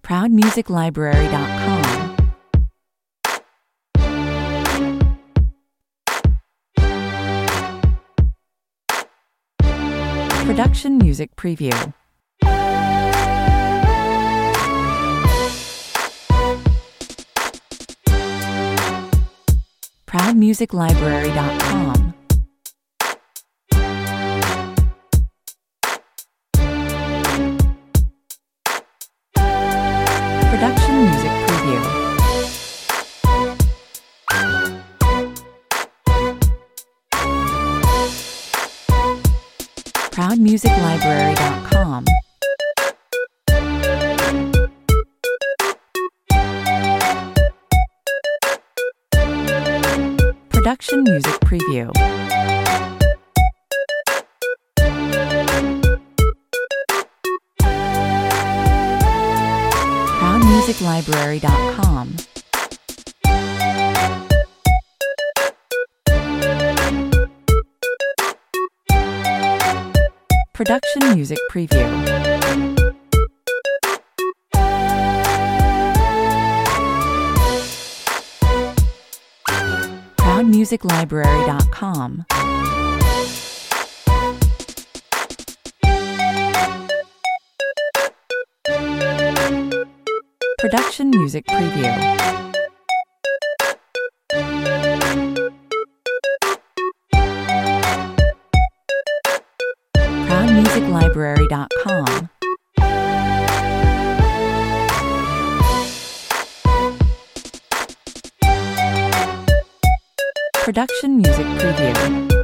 ProudMusicLibrary.com. Production Music Preview. ProudMusicLibrary.com. Production Music Preview. ProudMusicLibrary.com. Production Music Preview. ProudMusicLibrary.com. Production Music Preview. ProudMusicLibrary.com. Production Music Preview. ProudMusicLibrary.com. Production Music Preview.